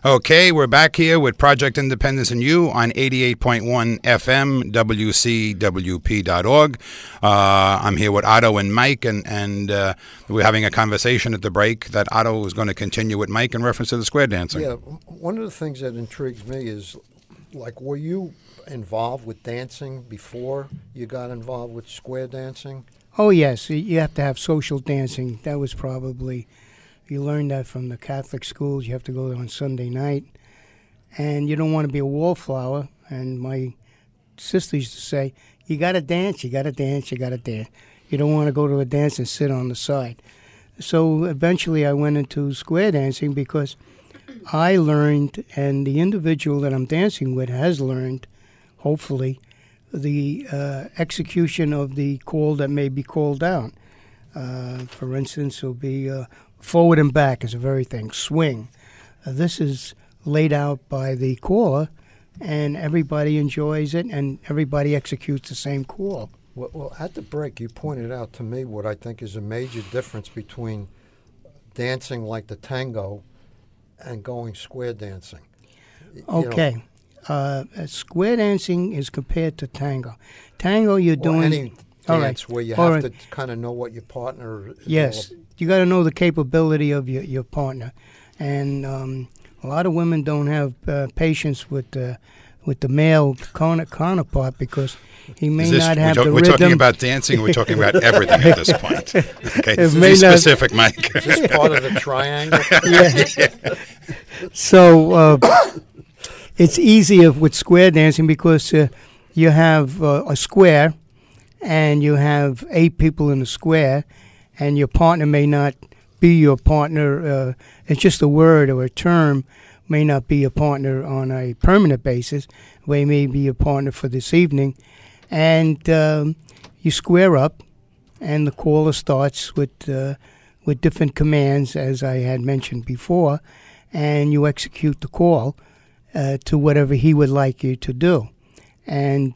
Okay, we're back here with Project Independence and You on 88.1 FM, WCWP.org. I'm here with Otto and Mike, and we're having a conversation at the break that Otto is going to continue with Mike in reference to the square dancing. Yeah, one of the things that intrigues me is, like, were you involved with dancing before you got involved with square dancing? Oh, yes. You have to have social dancing. That was probably... You learn that from the Catholic schools. You have to go there on Sunday night. And you don't want to be a wallflower. And my sister used to say, you got to dance, you got to dance, you got to dance. You don't want to go to a dance and sit on the side. So eventually I went into square dancing because I learned, and the individual that I'm dancing with has learned, hopefully, the execution of the call that may be called down. For instance, it'll be... forward and back is a very thing. Swing. This is laid out by the caller, and everybody enjoys it, and everybody executes the same call. Well, at the break, you pointed out to me what I think is a major difference between dancing like the tango and going square dancing. Okay. Square dancing is compared to tango. Tango, you're doing... any dance where you have to kind of know what your partner is. Yes. You got to know the capability of your partner, and a lot of women don't have patience with the male counterpart because he may not have the we're rhythm. We're talking about dancing. We're talking about everything at this point. Okay, be specific, Mike. Is this part of the triangle? Yeah. So it's easier with square dancing because you have a square, and you have 8 people in the square. And your partner may not be your partner. It's just a word or a term may not be your partner on a permanent basis. They may be your partner for this evening. And you square up, and the caller starts with different commands, as I had mentioned before, and you execute the call to whatever he would like you to do. And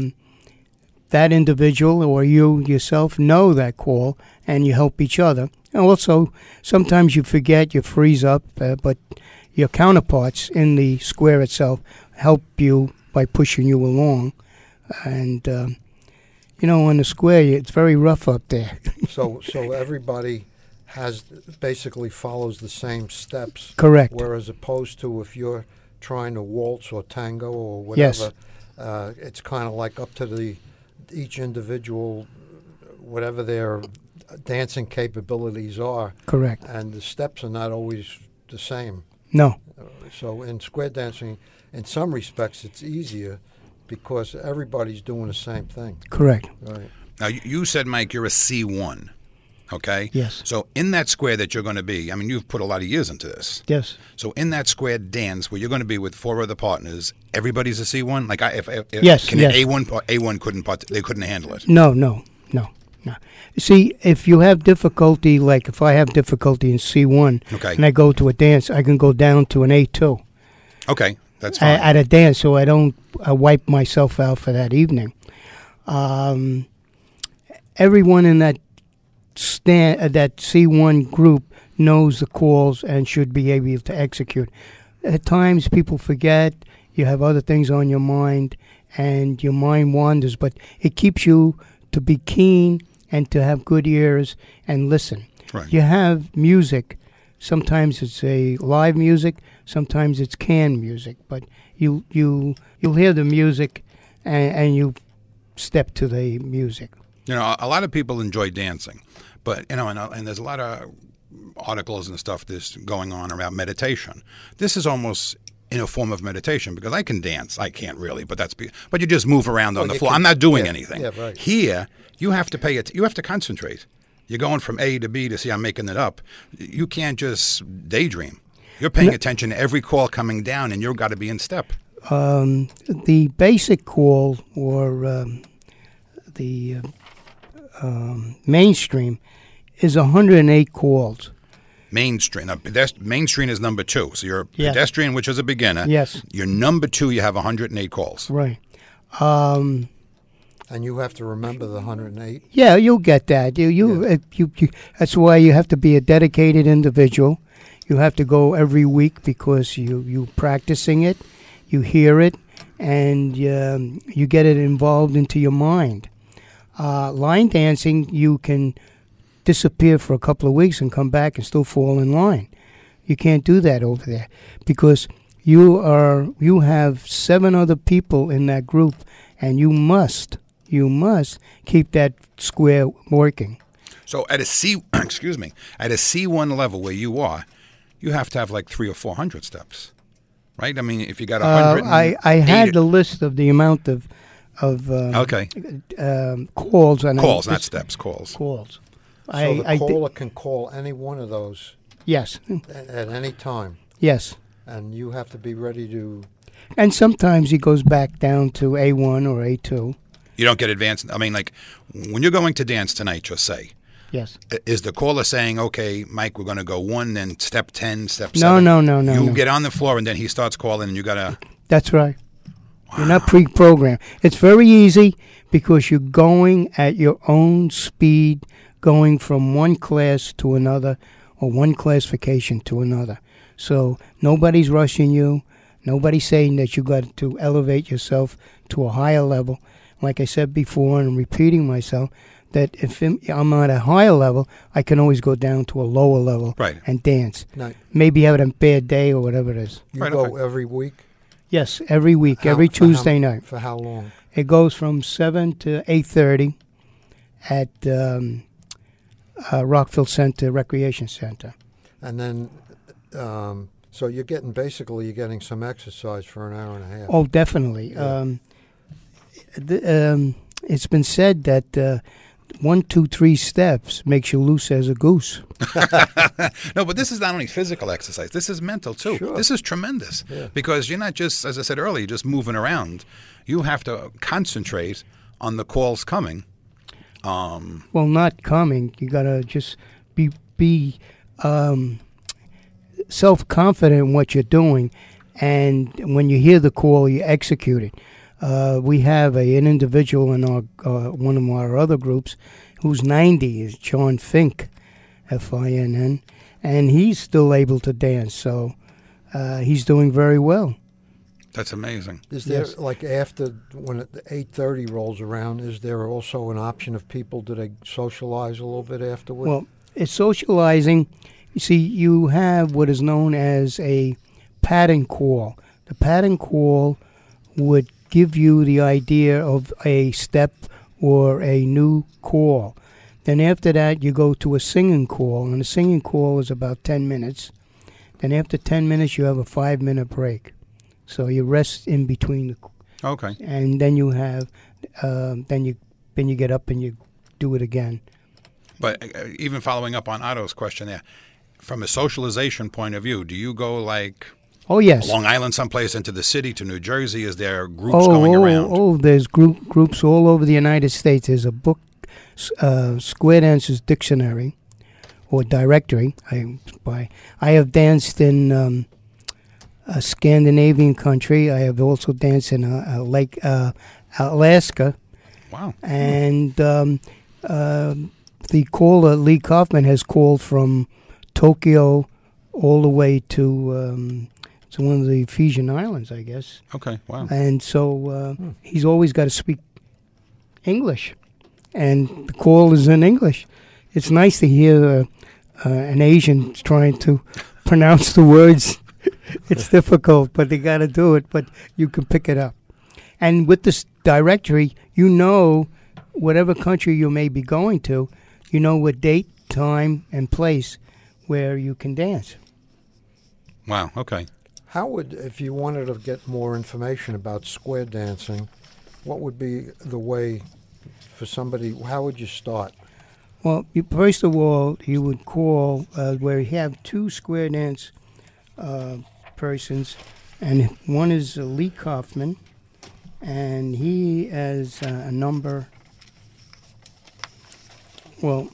that individual or you yourself know that call, and you help each other. And also, sometimes you forget, you freeze up, but your counterparts in the square itself help you by pushing you along. And, on the square, it's very rough up there. So everybody basically follows the same steps. Correct. Whereas opposed to if you're trying to waltz or tango or whatever, yes. It's kind of like up to each individual, whatever their dancing capabilities are. Correct. And the steps are not always the same. No. So in square dancing, in some respects, it's easier because everybody's doing the same thing. Correct. Right. Now, you said, Mike, you're a C1, okay? Yes. So in that square that you're going to be, I mean, you've put a lot of years into this. Yes. So in that square dance where you're going to be with 4 other partners, everybody's a C1? Like, if yes, can yes. A1 couldn't handle it? No. See, if you have difficulty, like if I have difficulty in C1, okay, and I go to a dance, I can go down to an A2. Okay, that's fine. At a dance, so I don't wipe myself out for that evening. Everyone in that that C1 group knows the calls and should be able to execute. At times, people forget. You have other things on your mind, and your mind wanders. But it keeps you to be keen and to have good ears and listen. Right. You have music. Sometimes it's a live music. Sometimes it's canned music. But you'll hear the music, and you step to the music. You know, a lot of people enjoy dancing, but and there's a lot of articles and stuff that's going on around meditation. This is almost in a form of meditation because I can dance. I can't really, but you just move around on the floor. I'm not doing anything. Yeah, right. Here, you have to pay it. You have to concentrate. You're going from A to B to C. I'm making it up. You can't just daydream. You're paying attention to every call coming down, and you've got to be in step. The basic call or the mainstream is 108 calls. Mainstream. Now, mainstream is number 2. So you're a pedestrian, which is a beginner. Yes. You're number 2. You have 108 calls. Right. And you have to remember the 108? Yeah, you'll get that. That's why you have to be a dedicated individual. You have to go every week because you practicing it, you hear it, and you get it involved into your mind. Line dancing, you can disappear for a couple of weeks and come back and still fall in line. You can't do that over there because you have 7 other people in that group, and you must keep that square working. So at a excuse me, at a C1 level where you are, you have to have like 300 or 400 steps, right? I mean, if you got 100, I had the list of the amount of okay, calls and calls, not steps, calls. Calls. So the caller can call any one of those. Yes. At any time. Yes. And you have to be ready to. And sometimes he goes back down to A1 or A2. You don't get advanced. I mean, like when you're going to dance tonight, just say. Yes. Is the caller saying, "Okay, Mike, we're going to go 1, then step 10, step 7"? No. You get on the floor, and then he starts calling, and you got to. That's right. Wow. You're not pre-programmed. It's very easy because you're going at your own speed, going from one class to another or one classification to another. So nobody's rushing you. Nobody's saying that you got to elevate yourself to a higher level. Like I said before, and I'm repeating myself, that if I'm at a higher level, I can always go down to a lower level and dance. Now, maybe have a bad day or whatever it is. You go every week? Yes, every week, every Tuesday night. For how long? It goes from 7 to 8:30 at Rockville Center Recreation Center. And then, so you're getting some exercise for an hour and a half. Oh, definitely. Yeah. It's been said that 1, 2, 3 steps makes you loose as a goose. No, but this is not only physical exercise. This is mental, too. Sure. This is tremendous because you're not just, as I said earlier, just moving around. You have to concentrate on the calls coming. Well, not coming. You got to just be self-confident in what you're doing. And when you hear the call, you execute it. We have an individual in our one of our other groups who's 90, is John Fink, Finn, and he's still able to dance. So he's doing very well. That's amazing. Is there, like after when 8:30 rolls around, is there also an option of people, do they socialize a little bit afterward? Well, it's socializing. You see, you have what is known as a pattern call. The pattern call would give you the idea of a step or a new call. Then after that, you go to a singing call, and a singing call is about 10 minutes. Then after 10 minutes, you have a 5-minute break. So you rest in between. Okay. And then you have, then you get up and you do it again. But even following up on Otto's question there, from a socialization point of view, do you go like... Oh, yes. Long Island someplace into the city to New Jersey? Is there groups going around? Oh, there's groups all over the United States. There's a book, Square Dancers Dictionary or Directory. I have danced in a Scandinavian country. I have also danced in Lake Alaska. Wow. And the caller, Lee Kaufman, has called from Tokyo all the way to one of the Fijian Islands, I guess. Okay, wow. And so he's always got to speak English, and the call is in English. It's nice to hear an Asian trying to pronounce the words. It's difficult, but they got to do it, but you can pick it up. And with this directory, you know whatever country you may be going to, you know what date, time, and place where you can dance. Wow, okay. How would, if you wanted to get more information about square dancing, what would be the way for somebody, how would you start? Well, first of all, you would call where you have 2 square dance persons, and one is Lee Kaufman, and he has a number, well,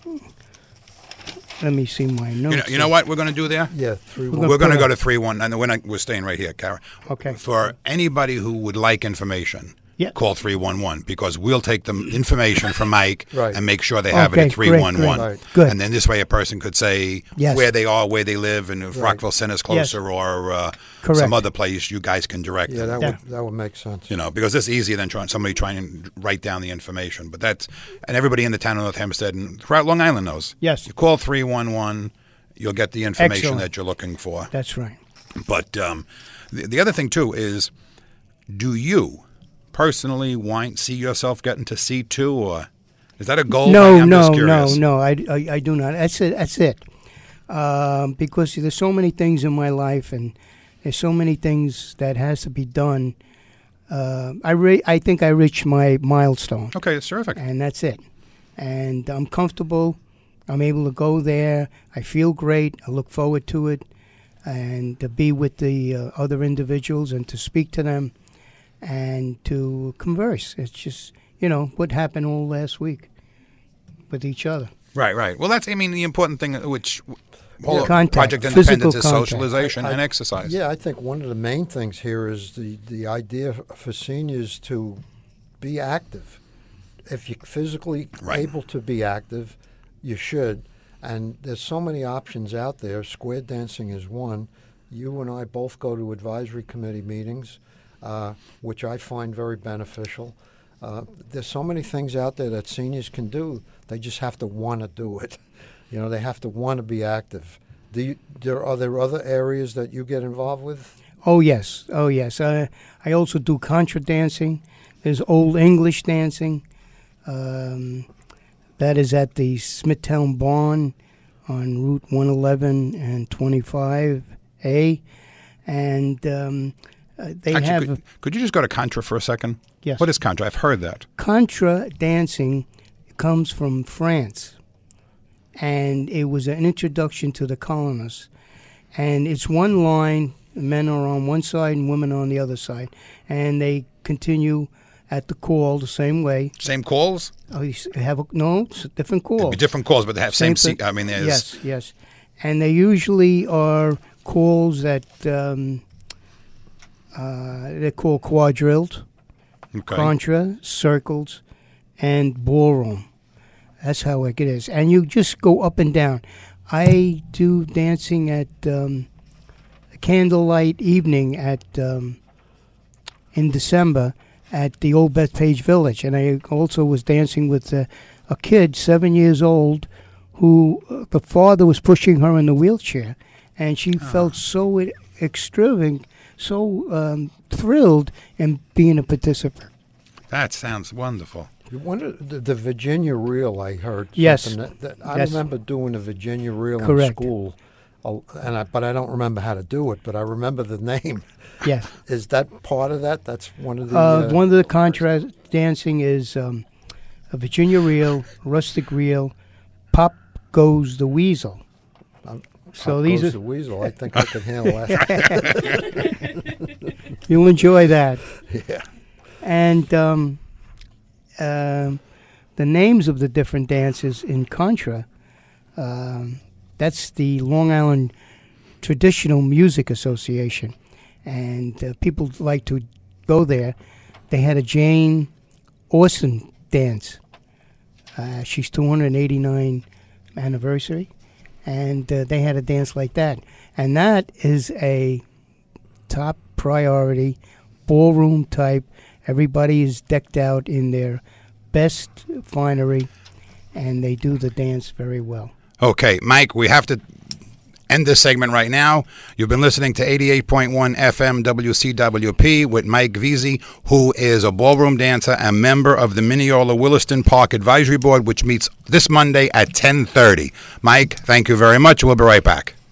let me see my notes. You know what we're going to do there? Yeah, 3-1. We're going to go to 3-1, and we're staying right here, Kara. Okay. For anybody who would like information, Yeah. call 311 because we'll take the information from Mike Right. and make sure they have it Okay, at 311. great. Right. Good. And then this way a person could say Yes. where they are, where they live, and if Right. Rockville Center's closer or Correct. some other place, you guys can direct Yeah, them. that would make sense. You know, because it's easier than somebody trying to write down the information. But that's, and everybody in the town of North Hempstead and throughout Long Island knows. Yes. You call 311, you'll get the information Excellent. that you're looking for. That's right. But the other thing, too, is do you personally see yourself getting to C2, or is that a goal? No, I'm just curious. no. I do not. That's it. That's it. Because there's so many things in my life, and there's so many things that has to be done. I think I reached my milestone, Okay, it's terrific. and that's it. And I'm comfortable. I'm able to go there. I feel great. I look forward to it, and to be with the other individuals and to speak to them and to converse. It's just, what happened all last week with each other. Right. Well, that's, the important thing, which Contact, Project physical Independence is contact. socialization and exercise. Yeah, I think one of the main things here is the idea for seniors to be active. If you're physically Right. able to be active, you should. And there's so many options out there. Square dancing is one. You and I both go to advisory committee meetings, which I find very beneficial. There's so many things out there that seniors can do. They just have to want to do it. They have to want to be active. Are there other areas that you get involved with? Oh, yes. I also do contra dancing. There's Old English dancing. That is at the Smithtown Barn on Route 111 and 25A. And they Actually, have could you just go to Contra for a second? Yes. What is Contra? I've heard that. Contra dancing comes from France, and it was an introduction to the colonists. And it's one line, men are on one side and women on the other side, and they continue at the call the same way. Same calls? Oh, you have it's different calls. It'd be different calls, but they have same thing. seat. There's Yes. And they usually are calls that they're called quadrilled, okay. contra, circles, and ballroom. That's how it is. And you just go up and down. I do dancing at candlelight evening in December at the old Bethpage Village. And I also was dancing with a kid, 7 years old, who the father was pushing her in the wheelchair. And she felt so extravagant, so thrilled in being a participant. That sounds wonderful. One of the Virginia reel, I heard. Yes. Something that I Yes. remember doing a Virginia reel Correct. in school, but I don't remember how to do it. But I remember the name. Yes. Is that part of that? That's one of the. One of the contrast dancing is a Virginia reel, rustic reel, Pop Goes the Weasel. So these Goes are the weasel. I think I could handle that. you'll enjoy that. Yeah. And the names of the different dances in Contra, that's the Long Island Traditional Music Association. And people like to go there. They had a Jane Austen dance. She's 289 anniversary. And they had a dance like that. And that is a top priority ballroom type. Everybody is decked out in their best finery, and they do the dance very well. Okay, Mike, we have to end this segment right now. You've been listening to 88.1 FM WCWP with Mike Veazey, who is a ballroom dancer and member of the Mineola Williston Park Advisory Board, which meets this Monday at 10:30. Mike, thank you very much. We'll be right back.